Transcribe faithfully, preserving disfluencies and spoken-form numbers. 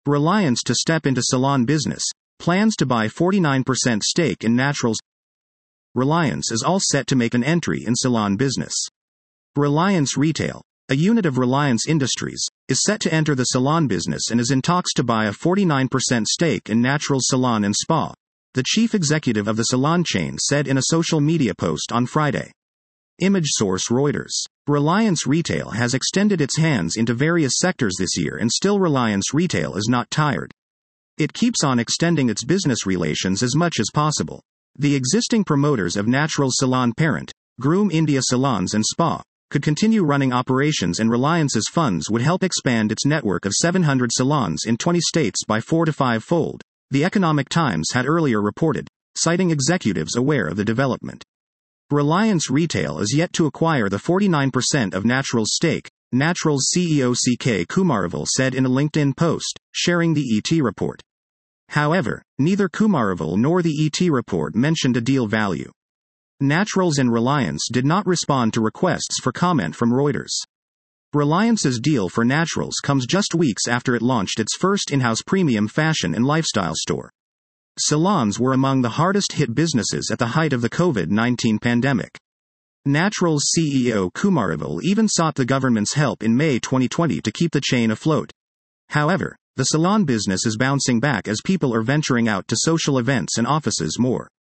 Reliance to step into salon business, plans to buy forty-nine percent stake in Naturals. Reliance is all set to make an entry in salon business. Reliance Retail, a unit of Reliance Industries, is set to enter the salon business and is in talks to buy a forty-nine percent stake in Naturals Salon and Spa, the chief executive of the salon chain said in a social media post on Friday. Image source Reuters. Reliance Retail has extended its hands into various sectors this year, and still Reliance Retail is not tired. It keeps on extending its business relations as much as possible. The existing promoters of Naturals Salon parent, Groom India Salons and Spa, could continue running operations, and Reliance's funds would help expand its network of seven hundred salons in twenty states by four to five fold, The Economic Times had earlier reported, citing executives aware of the development. Reliance Retail is yet to acquire the forty-nine percent of Naturals stake, Naturals C E O C K Kumaravel said in a LinkedIn post, sharing the E T report. However, neither Kumaravel nor the E T report mentioned a deal value. Naturals and Reliance did not respond to requests for comment from Reuters. Reliance's deal for Naturals comes just weeks after it launched its first in-house premium fashion and lifestyle store. Salons were among the hardest hit businesses at the height of the COVID nineteen pandemic. Naturals C E O Kumaravel even sought the government's help in May twenty twenty to keep the chain afloat. However, the salon business is bouncing back as people are venturing out to social events and offices more.